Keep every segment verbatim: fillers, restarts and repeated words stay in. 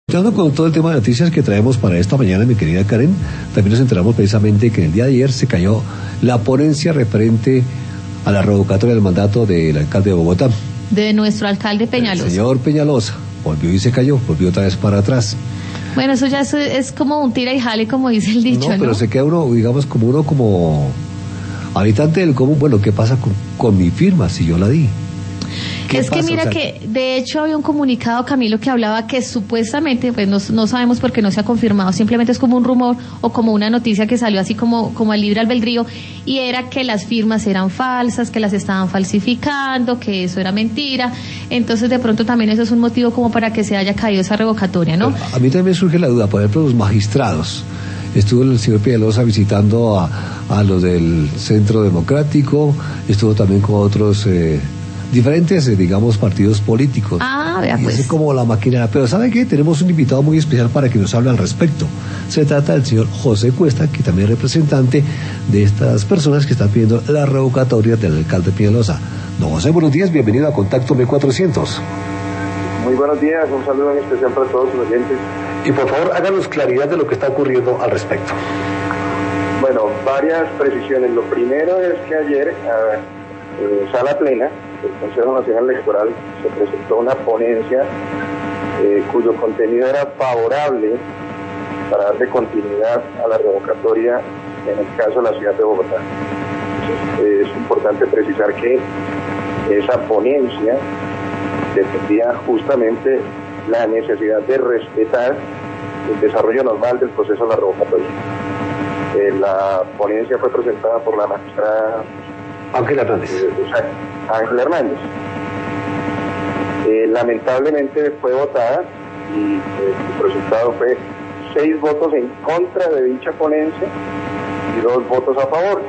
Continuando con todo el tema de noticias que traemos para esta mañana, mi querida Karen, también nos enteramos precisamente que en el día de ayer se cayó la ponencia referente a la revocatoria del mandato del alcalde de Bogotá. De nuestro alcalde Peñalosa. El señor Peñalosa volvió y se cayó, volvió otra vez para atrás. Bueno, eso ya es, es como un tira y jale, como dice el dicho, ¿no? No, pero se queda uno, digamos, como uno como habitante del común. Bueno, ¿qué pasa con, con mi firma si yo la di? Es que pasa? mira, o sea, que de hecho había un comunicado, Camilo, que hablaba que supuestamente, pues no, no sabemos por qué no se ha confirmado, simplemente es como un rumor o como una noticia que salió así como, como al libre albedrío, y era que las firmas eran falsas, que las estaban falsificando, que eso era mentira. Entonces de pronto también eso es un motivo como para que se haya caído esa revocatoria, ¿no? A mí también surge la duda, por ejemplo, los magistrados. Estuvo el señor Peñalosa visitando a, a los del Centro Democrático, estuvo también con otros eh, diferentes, eh, digamos, partidos políticos. Ah, vea y pues. Es como la maquinaria. Pero ¿sabe qué? Tenemos un invitado muy especial para que nos hable al respecto. Se trata del señor José Cuesta, que también es representante de estas personas que están pidiendo la revocatoria del alcalde Peñalosa. Don José, buenos días, bienvenido a Contacto M cuatrocientos. Muy buenos días, un saludo en especial para todos los oyentes. Y por favor, háganos claridad de lo que está ocurriendo al respecto. Bueno, varias precisiones. Lo primero es que ayer, en eh, sala plena del Consejo Nacional Electoral, se presentó una ponencia eh, cuyo contenido era favorable para darle continuidad a la revocatoria en el caso de la ciudad de Bogotá. Entonces, es importante precisar que esa ponencia defendía justamente la necesidad de respetar el desarrollo normal del proceso de la revocatoria. Eh, la ponencia fue presentada por la magistrada Ángela Hernández. Eh, o sea, Ángela Hernández. Eh, lamentablemente fue votada y eh, el resultado fue seis votos en contra de dicha ponencia y dos votos a favor.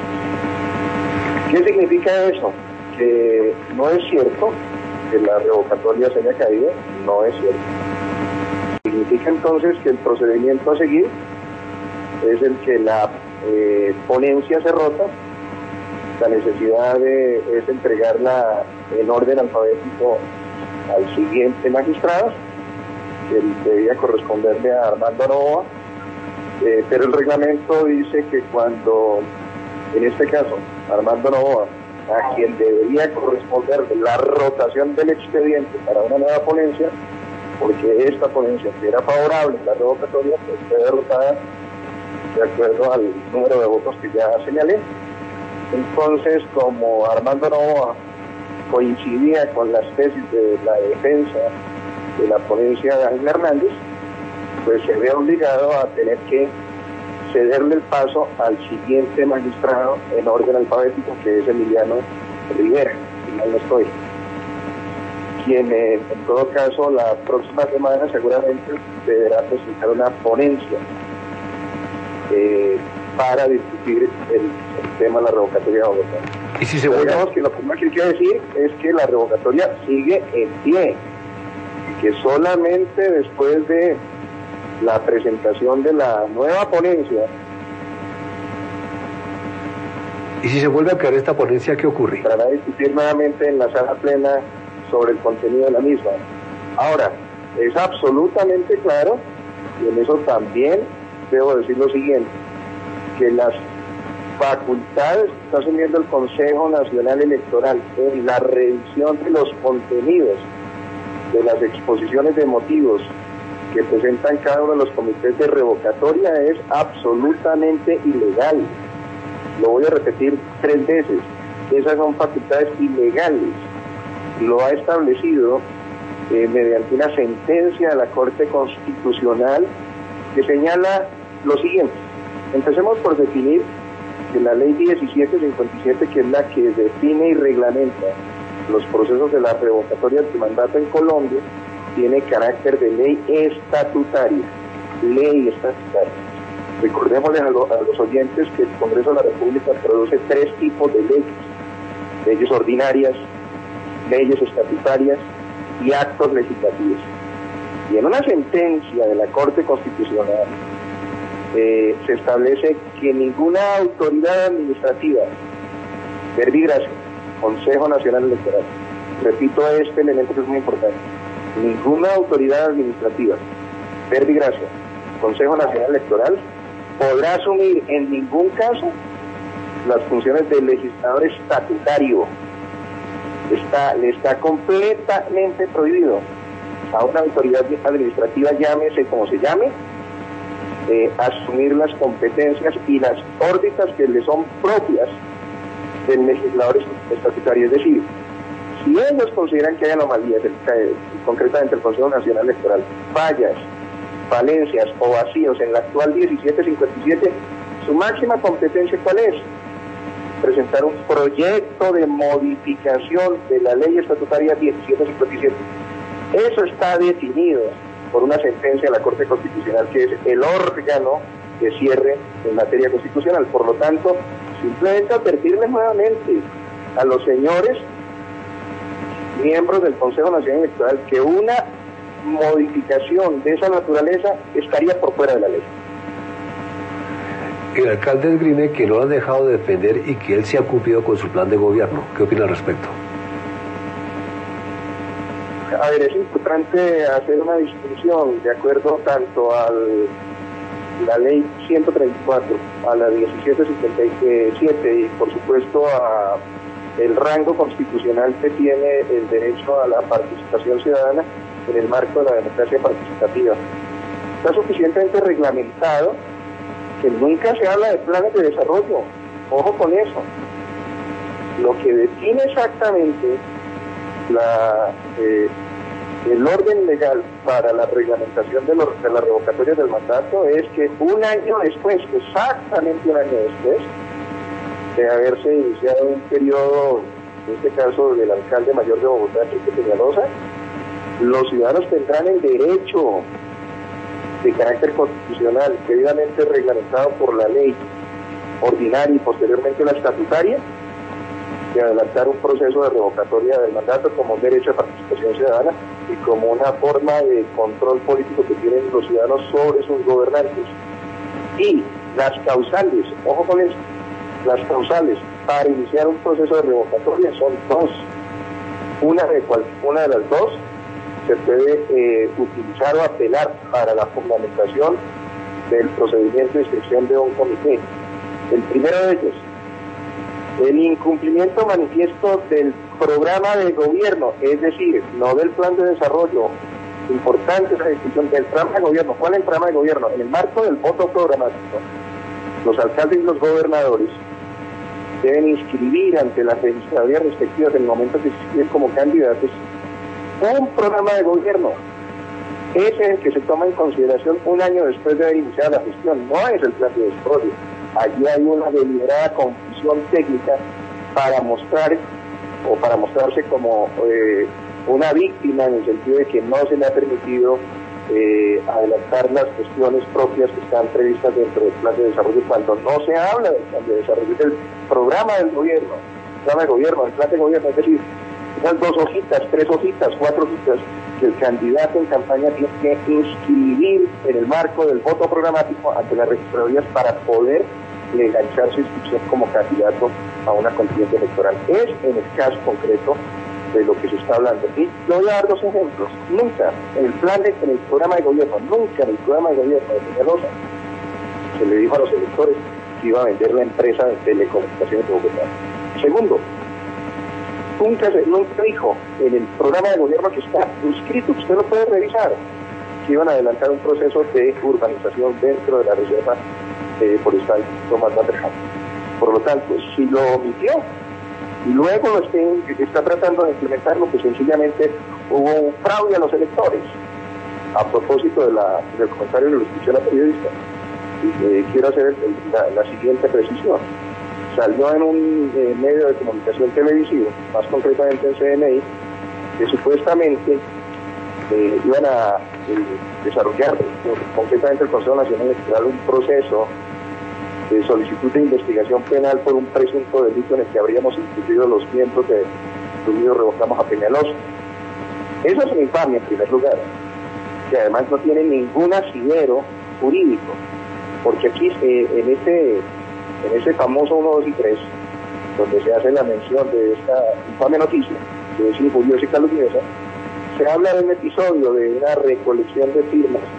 ¿Qué significa eso? Que no es cierto que la revocatoria se haya caído, no es cierto. Significa entonces que el procedimiento a seguir es el que la eh, ponencia se rota, la necesidad de, es entregarla en orden alfabético al siguiente magistrado, que debía corresponderle a Armando Novoa, eh, pero el reglamento dice que cuando, en este caso, Armando Novoa, a quien debería corresponder la rotación del expediente para una nueva ponencia, porque esta ponencia, que era favorable a la revocatoria, pues fue derrotada de acuerdo al número de votos que ya señalé. Entonces, como Armando Novoa coincidía con las tesis de la defensa de la ponencia de Ángel Hernández, pues se ve obligado a tener que cederle el paso al siguiente magistrado en orden alfabético, que es Emiliano Rivera, si mal no estoy, quien eh, en todo caso la próxima semana seguramente deberá presentar una ponencia eh, para discutir el, el tema de la revocatoria de Bogotá. Y si se vuelve... Digamos que lo primero que quiero decir es que la revocatoria sigue en pie, y que solamente después de la presentación de la nueva ponencia. ¿Y si se vuelve a crear esta ponencia, qué ocurre? Para discutir nuevamente en la sala plena sobre el contenido de la misma. Ahora, es absolutamente claro, y en eso también debo decir lo siguiente, que las facultades que está asumiendo el Consejo Nacional Electoral en la revisión de los contenidos de las exposiciones de motivos que presentan cada uno de los comités de revocatoria es absolutamente ilegal. Lo voy a repetir tres veces. Esas son facultades ilegales. Lo ha establecido eh, mediante una sentencia de la Corte Constitucional que señala lo siguiente. Empecemos por definir que la ley diecisiete cincuenta y siete, que es la que define y reglamenta los procesos de la revocatoria del mandato en Colombia, tiene carácter de ley estatutaria, ley estatutaria. Recordémosles a, lo, a los oyentes que el Congreso de la República produce tres tipos de leyes: leyes ordinarias, leyes estatutarias y actos legislativos. Y en una sentencia de la Corte Constitucional eh, se establece que ninguna autoridad administrativa, verbi gracia, Consejo Nacional Electoral, repito este elemento que es muy importante, ninguna autoridad administrativa verbigracia, Consejo Nacional Electoral podrá asumir en ningún caso las funciones del legislador estatutario. Está, le está completamente prohibido a una autoridad administrativa, llámese como se llame, eh, asumir las competencias y las órbitas que le son propias del legislador estatutario. Es decir, si ellos consideran que hay anomalías, el, eh, concretamente el Consejo Nacional Electoral, fallas, falencias o vacíos en la actual diecisiete cincuenta y siete, su máxima competencia, ¿cuál es? Presentar un proyecto de modificación de la ley estatutaria diecisiete cincuenta y siete. Eso está definido por una sentencia de la Corte Constitucional, que es el órgano de cierre en materia constitucional. Por lo tanto, simplemente advertirles nuevamente a los señores miembros del Consejo Nacional Electoral que una modificación de esa naturaleza estaría por fuera de la ley. El alcalde esgrime que no lo han dejado de defender y que él se ha cumplido con su plan de gobierno. ¿Qué opina al respecto? A ver, es importante hacer una distinción de acuerdo tanto a la ley ciento treinta y cuatro, a la diecisiete cincuenta y siete y por supuesto a el rango constitucional que tiene el derecho a la participación ciudadana en el marco de la democracia participativa. Está suficientemente reglamentado que nunca se habla de planes de desarrollo. Ojo con eso. Lo que define exactamente la, eh, el orden legal para la reglamentación de, los, de las revocatorias del mandato es que un año después, exactamente un año después, de haberse iniciado un periodo, en este caso del alcalde mayor de Bogotá, Enrique Peñalosa, los ciudadanos tendrán el derecho de carácter constitucional, debidamente reglamentado por la ley ordinaria y posteriormente la estatutaria, de adelantar un proceso de revocatoria del mandato como un derecho de participación ciudadana y como una forma de control político que tienen los ciudadanos sobre sus gobernantes. Y las causales, ojo con eso, las causales para iniciar un proceso de revocatoria son dos. Una de, cual, una de las dos se puede eh, utilizar o apelar para la fundamentación del procedimiento de inscripción de un comité. El primero de ellos, el incumplimiento manifiesto del programa de gobierno, es decir, no del plan de desarrollo. Importante esa distinción del programa de gobierno. ¿Cuál es el programa de gobierno? En el marco del voto programático, los alcaldes y los gobernadores deben inscribir ante las registradurías respectivas en el momento que se inscriben como candidatos un programa de gobierno. Ese es el que se toma en consideración un año después de haber iniciado la gestión, no es el plan de desarrollo. Allí hay una deliberada confusión técnica para mostrar o para mostrarse como eh, una víctima, en el sentido de que no se le ha permitido eh, adelantar las cuestiones propias que están previstas dentro del plan de desarrollo, cuando no se habla del plan de desarrollo, del programa del gobierno, el programa de gobierno, el plan de gobierno, es decir, unas dos hojitas, tres hojitas, cuatro hojitas que el candidato en campaña tiene que inscribir en el marco del voto programático ante las registradurías para poder legalizar su inscripción como candidato a una contienda electoral. Es en el caso concreto de lo que se está hablando. Y yo voy a dar dos ejemplos. Nunca en el plan de, en el programa de gobierno, nunca en el programa de gobierno de Peñalosa se le dijo a los electores que iba a vender la empresa de telecomunicaciones de Bogotá. Segundo, nunca se nunca dijo en el programa de gobierno que está inscrito, que usted lo puede revisar, que iban a adelantar un proceso de urbanización dentro de la reserva eh, forestal Tomás Baterján. Por lo tanto, si lo omitió y luego lo estén, está tratando de implementarlo, pues sencillamente hubo un fraude a los electores. A propósito de la, del comentario que lo escuché la periodista, eh, quiero hacer el, la, la siguiente precisión. Salió en un eh, medio de comunicación televisivo, más concretamente en C N I, que supuestamente eh, iban a eh, desarrollar, concretamente el Consejo Nacional Electoral, un proceso de solicitud de investigación penal por un presunto delito en el que habríamos incluido los miembros de Unidos Revocamos a Peñalosa. Eso es una infamia en primer lugar, que además no tiene ningún asidero jurídico, porque aquí eh, en ese en ese famoso uno, dos y tres, donde se hace la mención de esta infame noticia, que es injuriosa y calumniosa, se habla de un episodio de una recolección de firmas por parte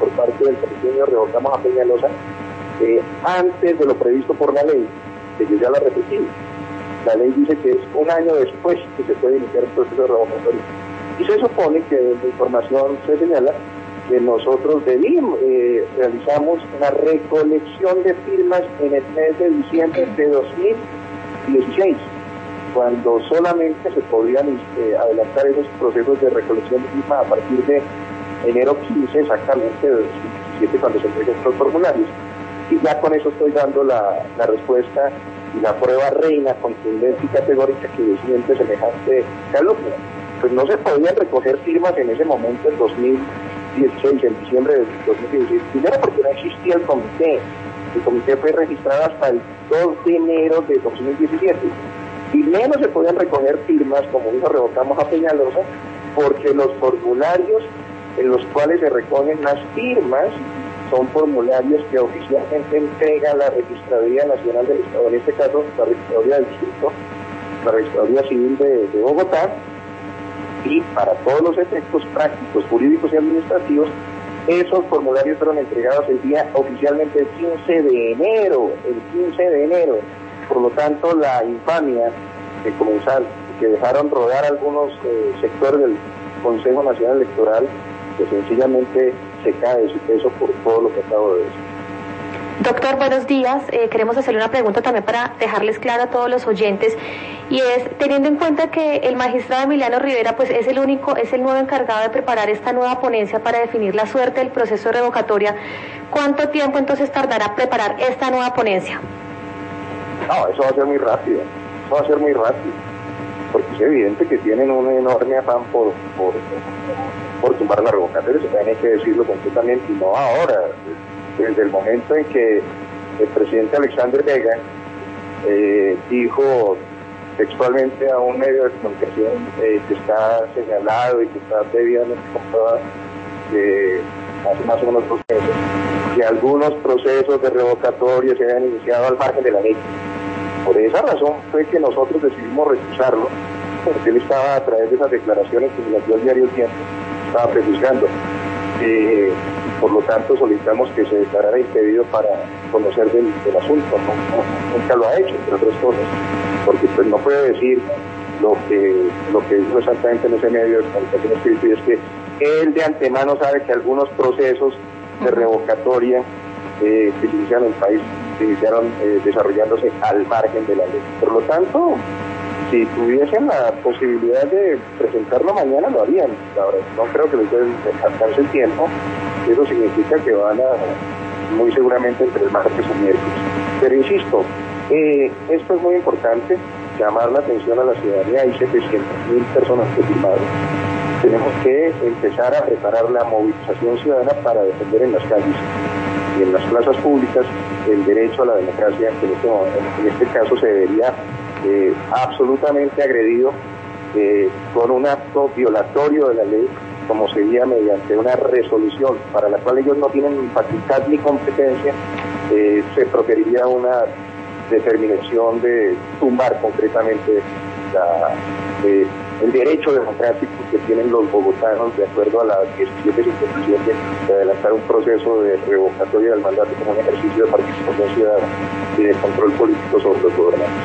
parte del pequeño revocamos a Peñalosa eh, antes de lo previsto por la ley, que yo ya la repetí. La ley dice que es un año después que se puede iniciar el proceso revocatorio. Y se supone que en la información se señala que nosotros debimos, eh, realizamos una recolección de firmas en el mes de diciembre de dos mil dieciséis, cuando solamente se podían eh, adelantar esos procesos de recolección de firmas a partir de enero quince exactamente de dos mil diecisiete, cuando se entreguen los formularios. Y ya con eso estoy dando la, la respuesta y la prueba reina, contundente y categórica que desmiente semejante calumnia. Pues no se podían recoger firmas en ese momento, en dos mil dieciséis, en diciembre de dos mil dieciséis, primero porque no existía el comité. El comité fue registrado hasta el dos de enero de dos mil diecisiete. Y menos se podían recoger firmas, como dijo, revocamos a Peñalosa, porque los formularios en los cuales se recogen las firmas son formularios que oficialmente entrega la Registraduría Nacional del Estado, en este caso la Registraduría del Distrito, la Registraduría Civil de, de Bogotá, y para todos los efectos prácticos, jurídicos y administrativos, esos formularios fueron entregados el día oficialmente el quince de enero, el quince de enero. Por lo tanto, la infamia de comenzar, que dejaron rodar algunos eh, sectores del Consejo Nacional Electoral, que sencillamente se cae de su peso por todo lo que acabo de decir. Doctor, buenos días. Eh, queremos hacerle una pregunta también para dejarles claro a todos los oyentes, y es, teniendo en cuenta que el magistrado Emiliano Rivera pues es el único, es el nuevo encargado de preparar esta nueva ponencia para definir la suerte del proceso de revocatoria, ¿cuánto tiempo entonces tardará preparar esta nueva ponencia? No, eso va a ser muy rápido, eso va a ser muy rápido, porque es evidente que tienen un enorme afán por, por, por tumbar la revocatoria, eso también hay que decirlo completamente, y no ahora. Desde el momento en que el presidente Alexander Vega eh, dijo textualmente a un medio de comunicación eh, que está señalado y que está debidamente comprobado que hace más o menos dos meses que algunos procesos de revocatoria se habían iniciado al margen de la ley. Por esa razón fue que nosotros decidimos recusarlo, porque él estaba, a través de esas declaraciones que se las dio el diario El Tiempo, estaba prejuzgando. Eh, por lo tanto solicitamos que se declarara impedido para conocer del, del asunto, no, no, nunca lo ha hecho, entre otras cosas, porque pues no puede decir lo que lo que dijo exactamente en ese medio de comunicación escrito, y es que él de antemano sabe que algunos procesos de revocatoria eh, que se iniciaron en el país se iniciaron eh, desarrollándose al margen de la ley. Por lo tanto, si tuviesen la posibilidad de presentarlo mañana, lo harían. Ahora, no creo que les pueden descartarse el tiempo. Eso significa que van a, muy seguramente, entre el martes o miércoles. Pero insisto, eh, esto es muy importante, llamar la atención a la ciudadanía. Hay setecientas mil personas que firmaron. Tenemos que empezar a preparar la movilización ciudadana para defender en las calles y en las plazas públicas el derecho a la democracia, que en este, en este caso se debería Eh, absolutamente agredido eh, con un acto violatorio de la ley, como sería mediante una resolución para la cual ellos no tienen facultad ni competencia. Eh, se proferiría una determinación de tumbar concretamente la, eh, el derecho democrático que tienen los bogotanos, de acuerdo a la diecisiete cincuenta y siete, de adelantar un proceso de revocatoria del mandato como un ejercicio de participación ciudadana y de control político sobre los gobernantes.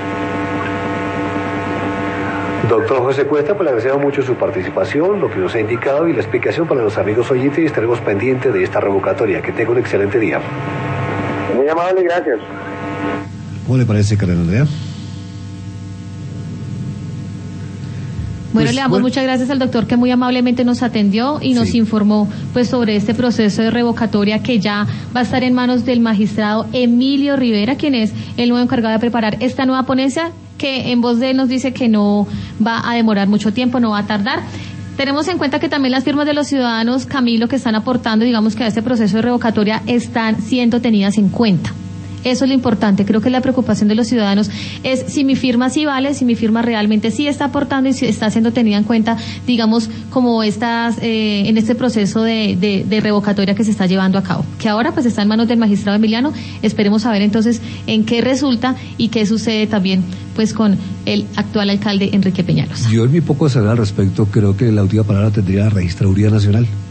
Doctor José Cuesta, pues le agradecemos mucho su participación, lo que nos ha indicado y la explicación para los amigos oyentes, y estaremos pendientes de esta revocatoria. Que tenga un excelente día. Muy amable, gracias. ¿Cómo le parece, Karen Andrea? Bueno, Pues, le damos bueno. muchas gracias al doctor que muy amablemente nos atendió y nos Sí. informó pues sobre este proceso de revocatoria que ya va a estar en manos del magistrado Emilio Rivera, quien es el nuevo encargado de preparar esta nueva ponencia, que en voz de él nos dice que no va a demorar mucho tiempo, no va a tardar. Tenemos en cuenta que también las firmas de los ciudadanos, Camilo, que están aportando, digamos, que a este proceso de revocatoria están siendo tenidas en cuenta. Eso es lo importante. Creo que la preocupación de los ciudadanos es si mi firma sí vale, si mi firma realmente sí está aportando y si está siendo tenida en cuenta, digamos, como estas, eh, en este proceso de, de, de revocatoria que se está llevando a cabo. Que ahora pues está en manos del magistrado Emiliano. Esperemos saber entonces en qué resulta y qué sucede también pues con el actual alcalde Enrique Peñalosa. Yo en mi poco saber al respecto creo que la última palabra tendría la Registraduría Nacional.